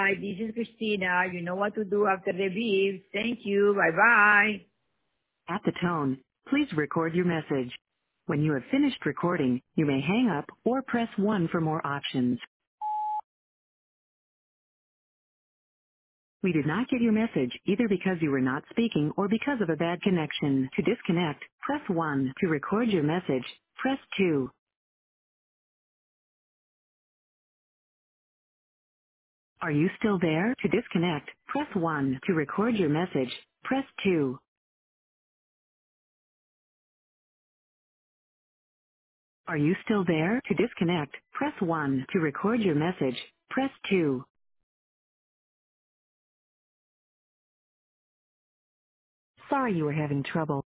Hi, this is Christina. You know what to do after the beep. Thank you. Bye-bye. At the tone, please record your message. When you have finished recording, you may hang up or press 1 for more options. We did not get your message either because you were not speaking or because of a bad connection. To disconnect, press 1. To record your message, press 2. Are you still there? To disconnect, press 1. To record your message, press 2. Are you still there? To disconnect, press 1. To record your message, press 2. Sorry you were having trouble.